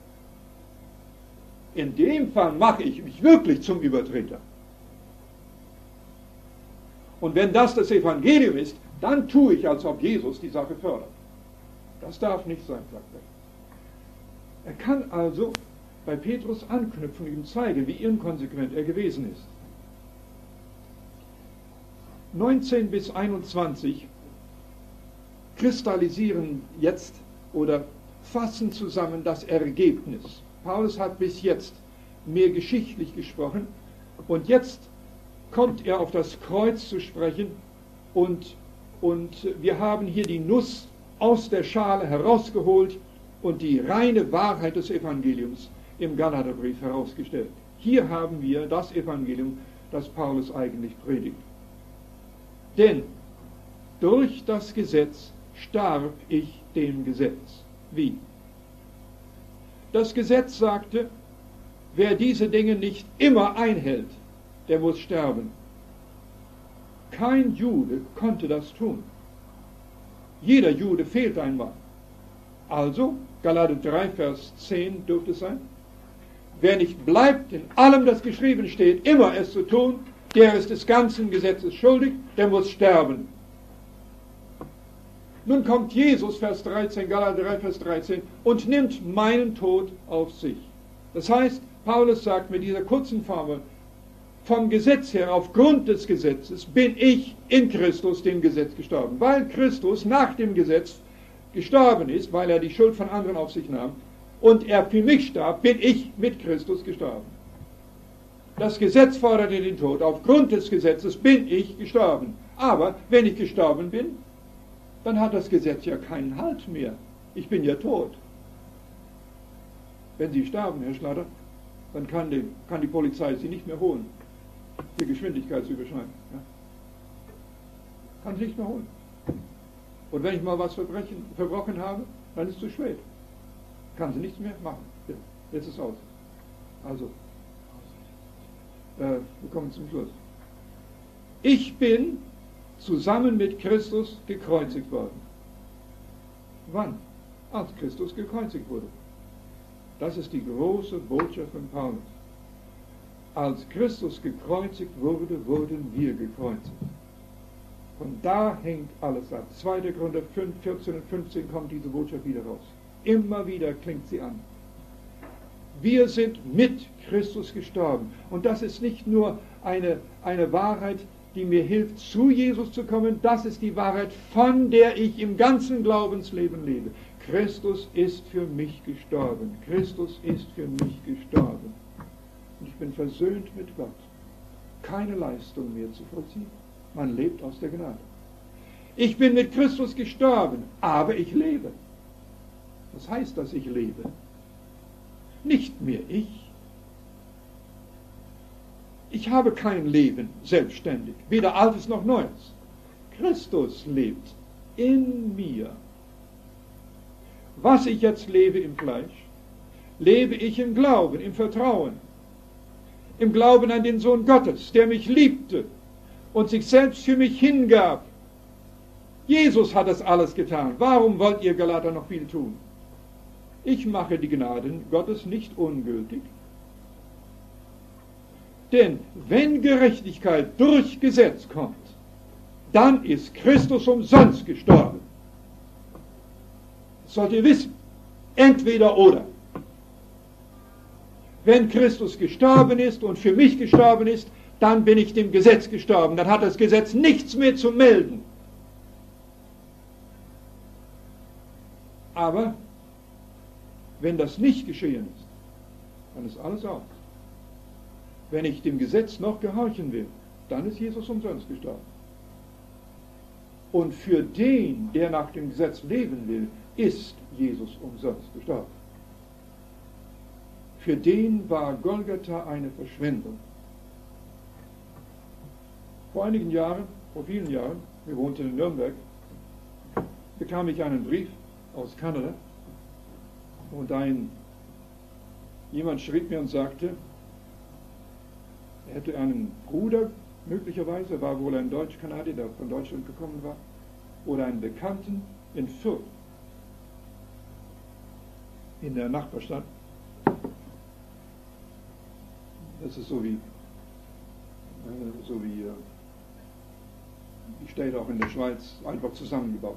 In dem Fall mache ich mich wirklich zum Übertreter. Und wenn das Evangelium ist, dann tue ich, als ob Jesus die Sache fördert. Das darf nicht sein, sagt er. Er kann also bei Petrus anknüpfen und ihm zeigen, wie inkonsequent er gewesen ist. 19 bis 21 kristallisieren jetzt oder fassen zusammen das Ergebnis. Paulus hat bis jetzt mehr geschichtlich gesprochen und jetzt kommt er auf das Kreuz zu sprechen und wir haben hier die Nuss aus der Schale herausgeholt und die reine Wahrheit des Evangeliums im Galaterbrief herausgestellt. Hier haben wir das Evangelium, das Paulus eigentlich predigt. Denn durch das Gesetz starb ich dem Gesetz. Wie? Das Gesetz sagte, wer diese Dinge nicht immer einhält, der muss sterben. Kein Jude konnte das tun. Jeder Jude fehlt einmal. Also, Galater 3, Vers 10 dürfte es sein, wer nicht bleibt in allem, das geschrieben steht, immer es zu tun, der ist des ganzen Gesetzes schuldig, der muss sterben. Nun kommt Jesus, Vers 13, Galater 3, Vers 13, und nimmt meinen Tod auf sich. Das heißt, Paulus sagt mit dieser kurzen Formel, vom Gesetz her, aufgrund des Gesetzes, bin ich in Christus dem Gesetz gestorben. Weil Christus nach dem Gesetz gestorben ist, weil er die Schuld von anderen auf sich nahm, und er für mich starb, bin ich mit Christus gestorben. Das Gesetz forderte den Tod. Aufgrund des Gesetzes bin ich gestorben. Aber wenn ich gestorben bin, dann hat das Gesetz ja keinen Halt mehr. Ich bin ja tot. Wenn Sie sterben, Herr Schlatter, dann kann die Polizei Sie nicht mehr holen, die Geschwindigkeit zu überschreiten. Ja? Kann Sie nicht mehr holen. Und wenn ich mal was verbrochen habe, dann ist es zu spät. Kann sie nichts mehr machen. Ja, jetzt ist es aus. Also, wir kommen zum Schluss. Ich bin zusammen mit Christus gekreuzigt worden. Wann? Als Christus gekreuzigt wurde. Das ist die große Botschaft von Paulus. Als Christus gekreuzigt wurde, wurden wir gekreuzigt. Von da hängt alles ab. 2. Korinther 5, 14 und 15 kommt diese Botschaft wieder raus. Immer wieder klingt sie an. Wir sind mit Christus gestorben. Und das ist nicht nur eine Wahrheit, die mir hilft, zu Jesus zu kommen. Das ist die Wahrheit, von der ich im ganzen Glaubensleben lebe. Christus ist für mich gestorben. Christus ist für mich gestorben. Und ich bin versöhnt mit Gott. Keine Leistung mehr zu vollziehen. Man lebt aus der Gnade. Ich bin mit Christus gestorben, aber ich lebe. Was heißt, dass ich lebe? Nicht mehr ich. Ich habe kein Leben selbstständig, weder Altes noch Neues. Christus lebt in mir. Was ich jetzt lebe im Fleisch, lebe ich im Glauben, im Vertrauen, im Glauben an den Sohn Gottes, der mich liebte und sich selbst für mich hingab. Jesus hat das alles getan. Warum wollt ihr Galater noch viel tun? Ich mache die Gnaden Gottes nicht ungültig. Denn wenn Gerechtigkeit durch Gesetz kommt, dann ist Christus umsonst gestorben. Das sollt ihr wissen. Entweder oder. Wenn Christus gestorben ist und für mich gestorben ist, dann bin ich dem Gesetz gestorben. Dann hat das Gesetz nichts mehr zu melden. Aber wenn das nicht geschehen ist, dann ist alles aus. Wenn ich dem Gesetz noch gehorchen will, dann ist Jesus umsonst gestorben. Und für den, der nach dem Gesetz leben will, ist Jesus umsonst gestorben. Für den war Golgatha eine Verschwendung. Vor einigen Jahren, vor vielen Jahren, wir wohnten in Nürnberg, bekam ich einen Brief aus Kanada und jemand schrieb mir und sagte, er hätte einen Bruder, möglicherweise, war wohl ein Deutsch-Kanadier, der von Deutschland gekommen war, oder einen Bekannten in Fürth, in der Nachbarstadt. Das ist so wie die Städte auch in der Schweiz, einfach zusammengebaut.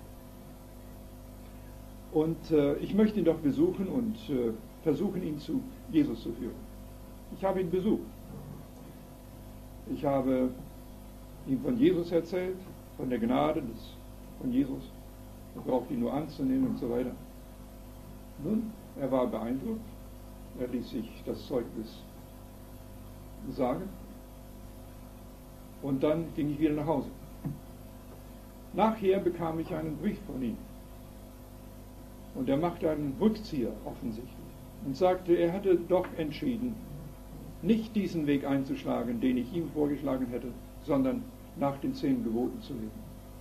Und ich möchte ihn doch besuchen und versuchen, ihn zu Jesus zu führen. Ich habe ihn besucht. Ich habe ihm von Jesus erzählt, von der Gnade von Jesus. Er braucht ihn nur anzunehmen und so weiter. Nun, er war beeindruckt. Er ließ sich das Zeugnis sagen. Und dann ging ich wieder nach Hause. Nachher bekam ich einen Brief von ihm. Und er machte einen Rückzieher offensichtlich und sagte, er hätte doch entschieden, nicht diesen Weg einzuschlagen, den ich ihm vorgeschlagen hätte, sondern nach den 10 Geboten zu leben.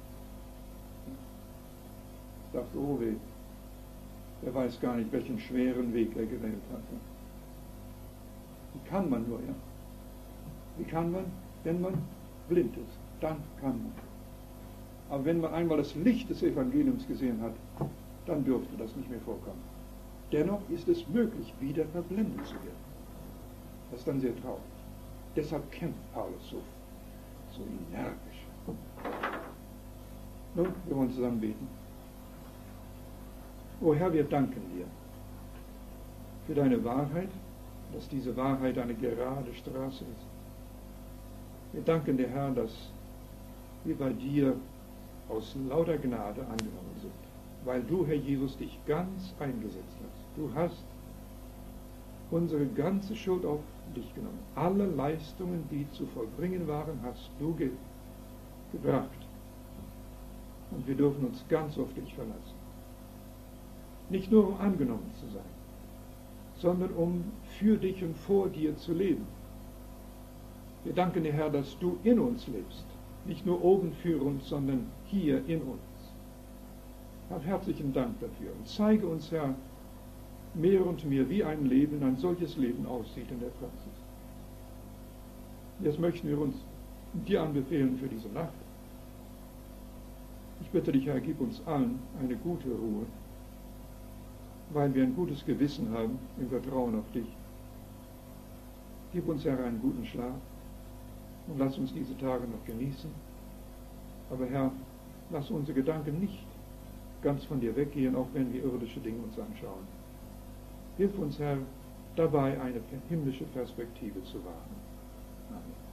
Ich dachte, oh weh, er weiß gar nicht, welchen schweren Weg er gewählt hatte. Wie kann man nur, ja? Wie kann man, wenn man blind ist? Dann kann man. Aber wenn man einmal das Licht des Evangeliums gesehen hat, dann dürfte das nicht mehr vorkommen. Dennoch ist es möglich, wieder verblendet zu werden. Das ist dann sehr traurig. Deshalb kämpft Paulus so energisch. Nun, wir wollen zusammen beten. O Herr, wir danken dir für deine Wahrheit, dass diese Wahrheit eine gerade Straße ist. Wir danken dir, Herr, dass wir bei dir aus lauter Gnade angenommen sind, weil du, Herr Jesus, dich ganz eingesetzt hast. Du hast unsere ganze Schuld auf dich genommen. Alle Leistungen, die zu vollbringen waren, hast du gebracht. Und wir dürfen uns ganz auf dich verlassen. Nicht nur um angenommen zu sein, sondern um für dich und vor dir zu leben. Wir danken dir, Herr, dass du in uns lebst. Nicht nur oben für uns, sondern hier in uns. Hab herzlichen Dank dafür und zeige uns, Herr, mehr und mehr, wie ein solches Leben aussieht in der Praxis. Jetzt möchten wir uns dir anbefehlen für diese Nacht. Ich bitte dich, Herr, gib uns allen eine gute Ruhe, weil wir ein gutes Gewissen haben im Vertrauen auf dich. Gib uns, Herr, einen guten Schlaf und lass uns diese Tage noch genießen. Aber Herr, lass unsere Gedanken nicht ganz von dir weggehen, auch wenn wir irdische Dinge uns anschauen. Hilf uns, Herr, dabei eine himmlische Perspektive zu wahren. Amen.